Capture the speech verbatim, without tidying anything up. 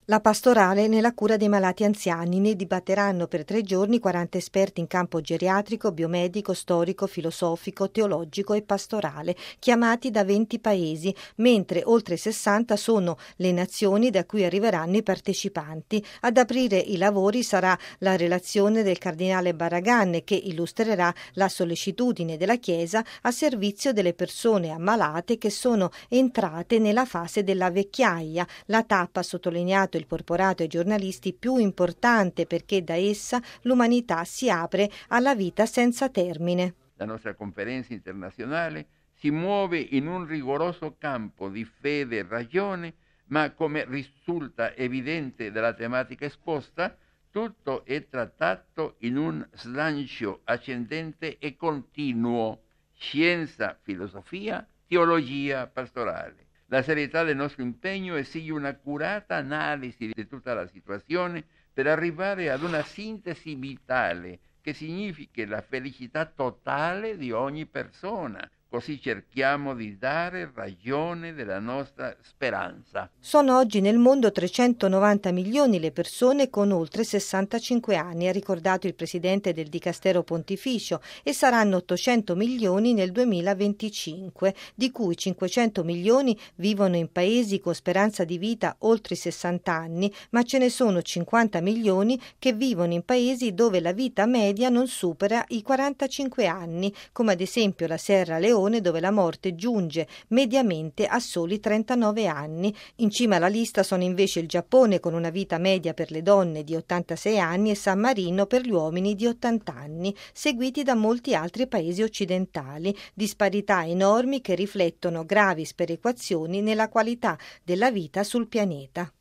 La pastorale nella cura dei malati anziani. Ne dibatteranno per tre giorni quaranta esperti in campo geriatrico, biomedico, storico, filosofico, teologico e pastorale, chiamati da venti paesi, mentre oltre sessanta sono le nazioni da cui arriveranno i partecipanti. Ad aprire i lavori sarà la relazione del cardinale Barragan, che illustrerà la sollecitudine della Chiesa a servizio delle persone ammalate che sono entrate nella fase della vecchiaia, la tappa, sottolineato il porporato ai giornalisti, più importante perché da essa l'umanità si apre alla vita senza termine. La nostra conferenza internazionale si muove in un rigoroso campo di fede e ragione, ma come risulta evidente dalla tematica esposta, tutto è trattato in un slancio ascendente e continuo: scienza, filosofia, teologia pastorale. La serietà del nostro impegno esige un'accurata analisi di tutta la situazione per arrivare ad una sintesi vitale che significhi la felicità totale di ogni persona. Così cerchiamo di dare ragione della nostra speranza. Sono oggi nel mondo trecentonovanta milioni le persone con oltre sessantacinque anni, ha ricordato il presidente del Dicastero Pontificio, e saranno ottocento milioni nel duemilaventicinque, di cui cinquecento milioni vivono in paesi con speranza di vita oltre i sessanta anni, ma ce ne sono cinquanta milioni che vivono in paesi dove la vita media non supera i quarantacinque anni, come ad esempio la Sierra Leone, dove la morte giunge mediamente a soli trentanove anni. In cima alla lista sono invece il Giappone, con una vita media per le donne di ottantasei anni, e San Marino per gli uomini di ottanta anni, seguiti da molti altri paesi occidentali, disparità enormi che riflettono gravi sperequazioni nella qualità della vita sul pianeta.